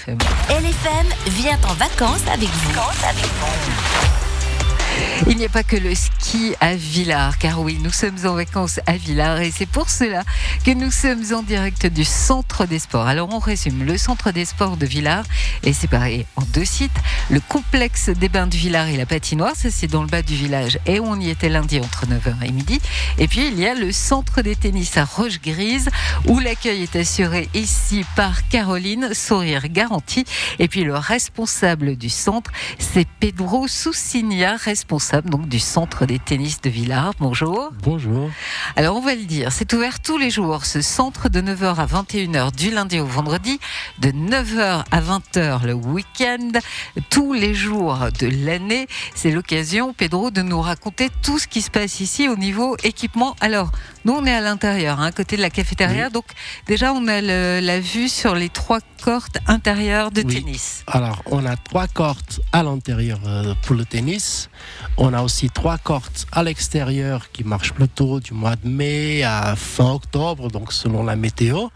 LFM. LFM vient en vacances avec vous. Il n'y a pas que le ski à Villars, car oui, nous sommes en vacances à Villars et c'est pour cela que nous sommes en direct du Centre des Sports. Alors on résume, le Centre des Sports de Villars est séparé en 2 sites. Le complexe des bains de Villars et la patinoire, ça c'est dans le bas du village et on y était lundi entre 9h et midi. Et puis il y a le Centre des tennis à Roche-Grise où l'accueil est assuré ici par Caroline, sourire garanti. Et puis le responsable du centre, c'est Pedro Sousigna, responsable donc du Centre des tennis de Villars. Bonjour. Bonjour. Alors on va le dire, c'est ouvert tous les jours, ce centre de 9h à 21h du lundi au vendredi, de 9h à 20h le week-end, tous les jours de l'année. C'est l'occasion, Pedro, de nous raconter tout ce qui se passe ici au niveau équipement. Alors, nous on est à l'intérieur, à côté de la cafétéria, oui. Donc déjà on a la vue sur les 3 courts intérieures de tennis. Alors on a 3 courts à l'intérieur pour le tennis. On a aussi 3 courts à l'extérieur qui marchent plutôt du mois de mai à fin octobre, donc selon la météo.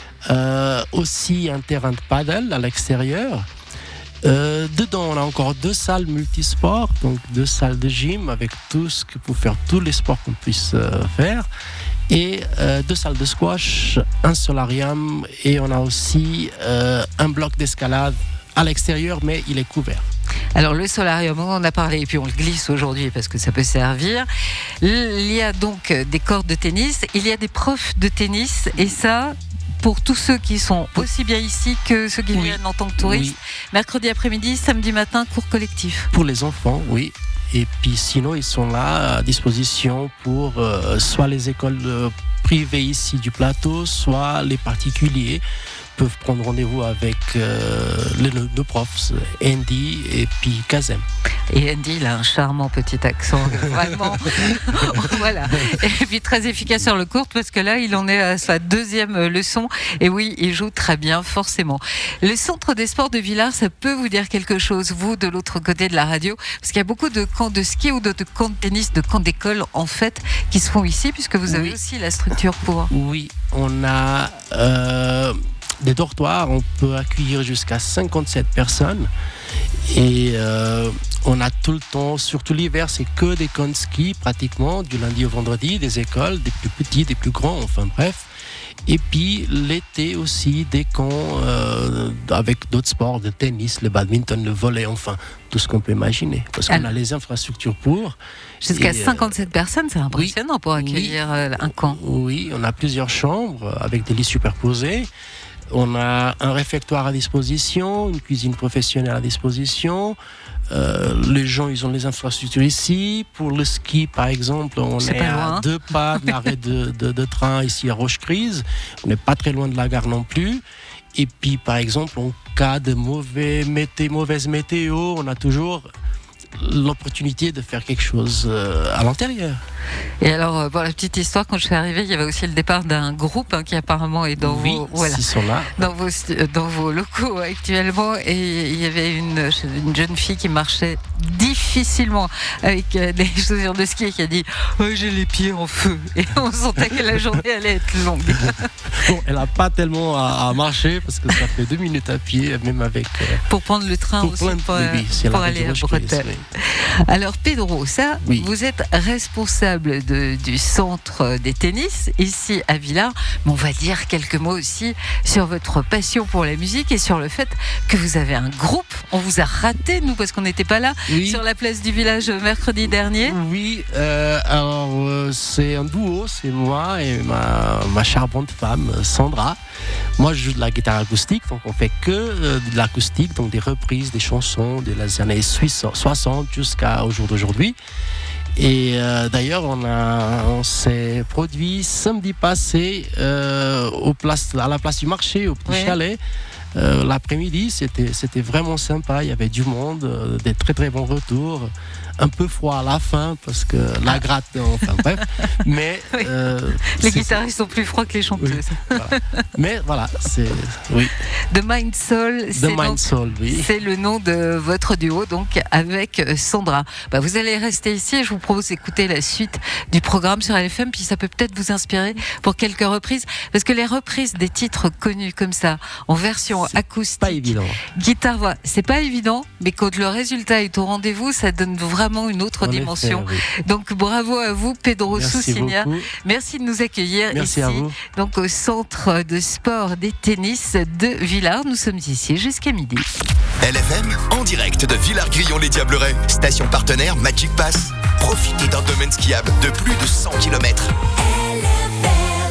Aussi un terrain de paddle à l'extérieur. Dedans, on a encore 2 salles multisports, donc 2 salles de gym avec tout ce que pour faire tous les sports qu'on puisse faire. Et 2 salles de squash, un solarium et on a aussi un bloc d'escalade à l'extérieur, mais il est couvert. Alors le solarium, on en a parlé et puis on le glisse aujourd'hui parce que ça peut servir. Il y a donc des cordes de tennis, il y a des profs de tennis et ça, pour tous ceux qui sont aussi bien ici que ceux qui viennent en tant que touristes, mercredi après-midi, samedi matin, cours collectif. Pour les enfants, oui. Et puis sinon, ils sont là à disposition pour soit les écoles privées ici du plateau, soit les particuliers peuvent prendre rendez-vous avec les 2 profs, Andy et puis Kazem. Et Andy, il a un charmant petit accent, vraiment. Voilà. Et puis très efficace sur le court parce que là, il en est à sa 2e leçon. Et oui, il joue très bien, forcément. Le Centre des Sports de Villars, ça peut vous dire quelque chose, vous, de l'autre côté de la radio, parce qu'il y a beaucoup de camps de ski ou de camps de tennis, de camps d'école, en fait, qui se font ici, puisque vous avez aussi la structure pour. Oui, on a des dortoirs, on peut accueillir jusqu'à 57 personnes et on a tout le temps, surtout l'hiver, c'est que des camps de ski pratiquement, du lundi au vendredi, des écoles, des plus petits, des plus grands, enfin bref. Et puis l'été aussi, des camps avec d'autres sports, le tennis, le badminton, le volley, enfin tout ce qu'on peut imaginer. Parce qu'on a les infrastructures pour. Jusqu'à 57 personnes, c'est impressionnant pour accueillir un camp. Oui, on a plusieurs chambres avec des lits superposés. On a un réfectoire à disposition, une cuisine professionnelle à disposition. Les gens, ils ont les infrastructures ici. Pour le ski, par exemple, on est à 2 pas de l'arrêt de train ici à Roche-Grise. On n'est pas très loin de la gare non plus. Et puis, par exemple, en cas de mauvaise météo, on a toujours l'opportunité de faire quelque chose à l'intérieur. Et alors, pour la petite histoire, quand je suis arrivée, il y avait aussi le départ d'un groupe qui apparemment est dans ils sont là. dans vos locaux actuellement. Et il y avait une jeune fille qui marchait difficilement avec des chaussures de ski et qui a dit « j'ai les pieds en feu ». Et on sentait que la journée allait être longue. Bon, elle n'a pas tellement à marcher parce que ça fait 2 minutes à pied, même avec... pour prendre le train aussi, pour aller à Bretagne. Alors Pedro, vous êtes responsable du centre des tennis ici à Villars, mais on va dire quelques mots aussi sur votre passion pour la musique et sur le fait que vous avez un groupe. On vous a raté, nous, parce qu'on n'était pas là sur la place du village mercredi dernier. Oui, alors c'est un duo, c'est moi et ma charmante femme Sandra. Moi, je joue de la guitare acoustique, donc on fait que de l'acoustique, donc des reprises, des chansons de les années 60 jusqu'au jour d'aujourd'hui. Et d'ailleurs, on s'est produit samedi passé à la place du marché, au petit chalet. L'après-midi, c'était vraiment sympa. Il y avait du monde, des très très bons retours. Un peu froid à la fin parce que la gratte, enfin bref. Mais les guitaristes sont plus froids que les chanteuses. Oui, voilà. Mais voilà, The Mind Soul, c'est le nom de votre duo, donc avec Sandra. Vous allez rester ici et je vous propose d'écouter la suite du programme sur LFM, puis ça peut peut-être vous inspirer pour quelques reprises, parce que les reprises des titres connus comme ça, en version chant acoustique, pas évident. guitare-voix. C'est pas évident, mais quand le résultat est au rendez-vous, ça donne vraiment une autre dimension. Effet, oui. Donc bravo à vous, Pedro Merci Sousigna. beaucoup. Merci de nous accueillir Merci ici, à vous. donc au centre de sport des tennis de Villars. Nous sommes ici jusqu'à midi. LFM en direct de Villars-Grillon-les-Diablerets. Station partenaire Magic Pass. Profitez d'un domaine skiable de plus de 100 km.